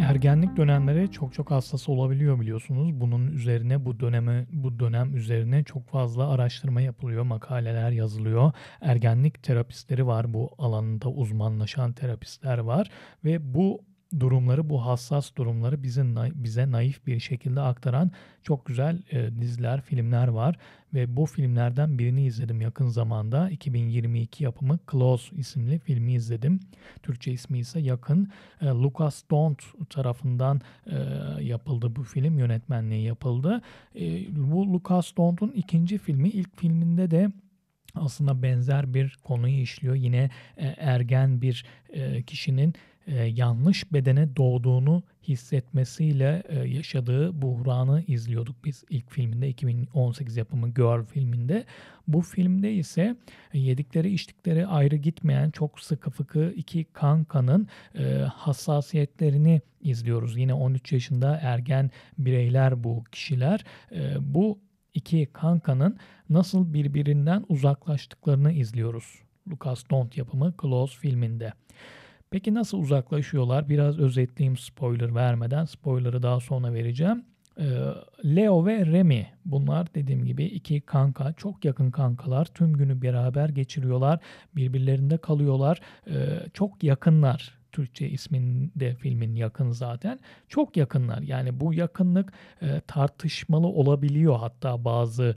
Ergenlik dönemleri çok hassas olabiliyor biliyorsunuz. Bunun üzerine bu dönem üzerine çok fazla araştırma yapılıyor, makaleler yazılıyor. Ergenlik terapistleri var, bu alanında uzmanlaşan terapistler var ve bu hassas durumları bize naif bir şekilde aktaran çok güzel diziler, filmler var. Ve bu filmlerden birini izledim yakın zamanda. 2022 yapımı Close isimli filmi izledim. Türkçe ismi ise Yakın. Lucas Dont tarafından yapıldı bu film, yönetmenliği yapıldı. Bu Lucas Dont'un ikinci filmi, ilk filminde de aslında benzer bir konuyu işliyor. Yine ergen bir kişinin yanlış bedene doğduğunu hissetmesiyle yaşadığı buhranı izliyorduk biz ilk filminde, 2018 yapımı Girl filminde. Bu filmde ise yedikleri içtikleri ayrı gitmeyen çok sıkı fıkı iki kankanın hassasiyetlerini izliyoruz. Yine 13 yaşında ergen bireyler bu kişiler. Bu iki kankanın nasıl birbirinden uzaklaştıklarını izliyoruz Lucas Dont yapımı Close filminde. Peki nasıl uzaklaşıyorlar? Biraz özetleyeyim spoiler vermeden. Spoiler'ı daha sonra vereceğim. Leo ve Remy, bunlar dediğim gibi iki kanka, çok yakın kankalar. Tüm günü beraber geçiriyorlar, birbirlerinde kalıyorlar. Çok yakınlar. Türkçe isminde filmin Yakın zaten. Çok yakınlar. Yani bu yakınlık tartışmalı olabiliyor hatta bazı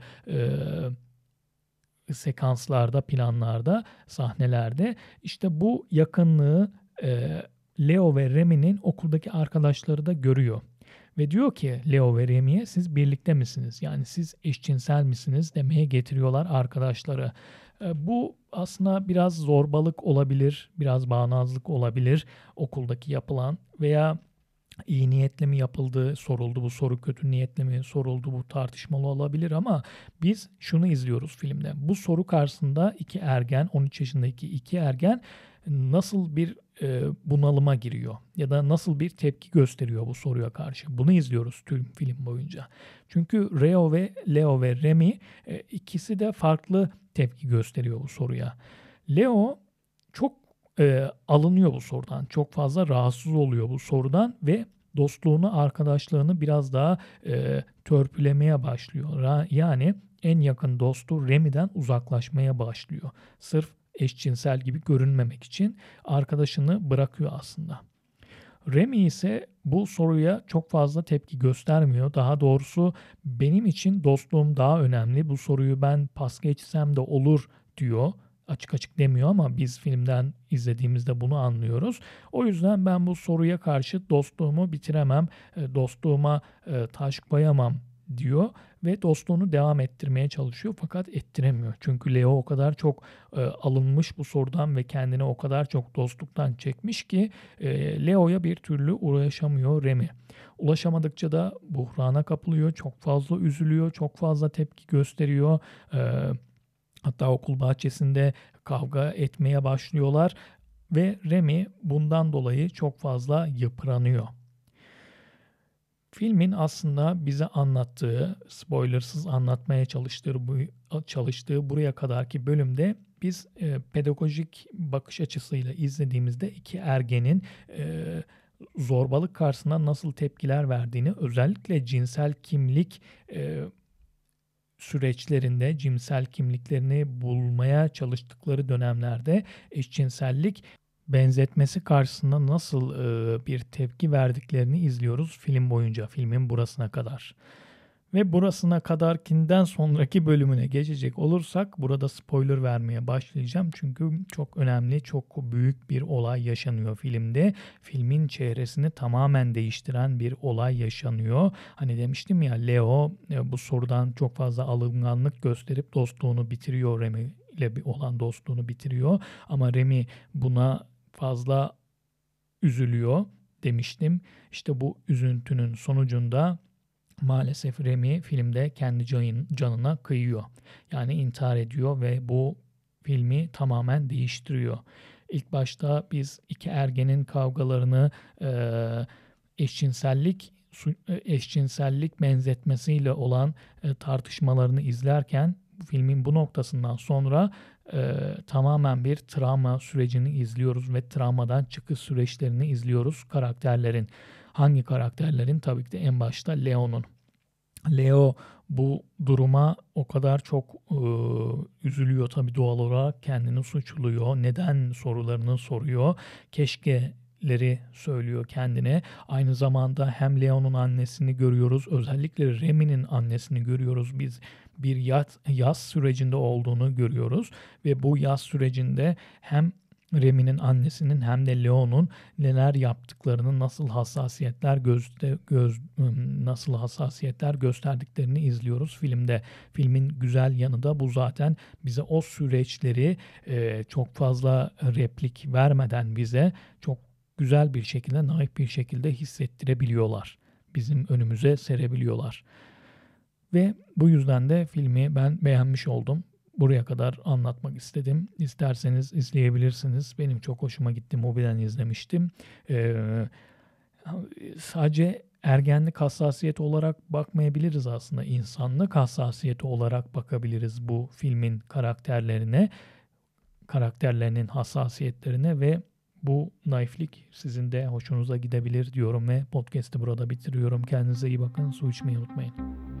sekanslarda, planlarda, sahnelerde. İşte bu yakınlığı Leo ve Remy'nin okuldaki arkadaşları da görüyor. Ve diyor ki Leo ve Remy'ye, siz birlikte misiniz? Yani siz eşcinsel misiniz demeye getiriyorlar arkadaşları. Bu aslında biraz zorbalık olabilir, biraz bağnazlık olabilir okuldaki yapılan, veya iyi niyetle mi yapıldı soruldu, bu soru kötü niyetle mi soruldu, bu tartışmalı olabilir, ama biz şunu izliyoruz filmde. Bu soru karşısında iki ergen, 13 yaşındaki iki ergen nasıl bir bunalıma giriyor ya da nasıl bir tepki gösteriyor bu soruya karşı. Bunu izliyoruz tüm film boyunca. Çünkü Leo ve Remy ikisi de farklı tepki gösteriyor bu soruya. Leo çok alınıyor bu sorudan. Çok fazla rahatsız oluyor bu sorudan ve dostluğunu, arkadaşlığını biraz daha törpülemeye başlıyor. Yani en yakın dostu Remy'den uzaklaşmaya başlıyor. Sırf eşcinsel gibi görünmemek için arkadaşını bırakıyor aslında. Remy ise bu soruya çok fazla tepki göstermiyor. Daha doğrusu benim için dostluğum daha önemli. Bu soruyu ben pas geçsem de olur diyor. Açık açık demiyor ama biz filmden izlediğimizde bunu anlıyoruz. O yüzden ben bu soruya karşı dostluğumu bitiremem, dostluğuma taş koyamam diyor ve dostluğunu devam ettirmeye çalışıyor, fakat ettiremiyor. Çünkü Leo o kadar çok alınmış bu sorudan ve kendini o kadar çok dostluktan çekmiş ki Leo'ya bir türlü ulaşamıyor Remy. Ulaşamadıkça da buhrana kapılıyor, çok fazla üzülüyor, çok fazla tepki gösteriyor. Hatta okul bahçesinde kavga etmeye başlıyorlar ve Remy bundan dolayı çok fazla yıpranıyor. Filmin aslında bize anlattığı, spoilersız anlatmaya çalıştığı buraya kadarki bölümde biz pedagojik bakış açısıyla izlediğimizde iki ergenin zorbalık karşısında nasıl tepkiler verdiğini, özellikle cinsel kimlik süreçlerinde, cinsel kimliklerini bulmaya çalıştıkları dönemlerde eşcinsellik benzetmesi karşısında nasıl bir tepki verdiklerini izliyoruz film boyunca, filmin burasına kadar. Ve burasına kadarkinden sonraki bölümüne geçecek olursak burada spoiler vermeye başlayacağım. Çünkü çok önemli, çok büyük bir olay yaşanıyor filmde. Filmin çehresini tamamen değiştiren bir olay yaşanıyor. Hani demiştim ya, Leo bu sorudan çok fazla alınganlık gösterip dostluğunu bitiriyor, Remy ile olan dostluğunu bitiriyor. Ama Remy buna fazla üzülüyor demiştim. İşte bu üzüntünün sonucunda maalesef Remy filmde kendi canına kıyıyor. Yani intihar ediyor ve bu filmi tamamen değiştiriyor. İlk başta biz iki ergenin kavgalarını eşcinsellik eşcinsellik benzetmesiyle olan tartışmalarını izlerken filmin bu noktasından sonra tamamen bir travma sürecini izliyoruz ve travmadan çıkış süreçlerini izliyoruz karakterlerin. Hangi karakterlerin? Tabii ki de en başta Leo'nun. Leo bu duruma o kadar çok üzülüyor tabii, doğal olarak kendini suçluyor. Neden sorularını soruyor. Keşkeleri söylüyor kendine. Aynı zamanda hem Leo'nun annesini görüyoruz. Özellikle Remy'nin annesini görüyoruz. Biz bir yaz sürecinde olduğunu görüyoruz. Ve bu yaz sürecinde hem Remy'nin annesinin hem de Leo'nun neler yaptıklarını, nasıl hassasiyetler gösterdiklerini izliyoruz filmde. Filmin güzel yanı da bu zaten. Bize o süreçleri çok fazla replik vermeden bize çok güzel bir şekilde, naif bir şekilde hissettirebiliyorlar. Bizim önümüze serebiliyorlar. Ve bu yüzden de filmi ben beğenmiş oldum. Buraya kadar anlatmak istedim. İsterseniz izleyebilirsiniz. Benim çok hoşuma gitti. Mubi'den izlemiştim. Sadece ergenlik hassasiyeti olarak bakmayabiliriz aslında. İnsanlık hassasiyeti olarak bakabiliriz bu filmin karakterlerinin hassasiyetlerine ve bu naiflik sizin de hoşunuza gidebilir diyorum ve podcast'ı burada bitiriyorum. Kendinize iyi bakın. Su içmeyi unutmayın.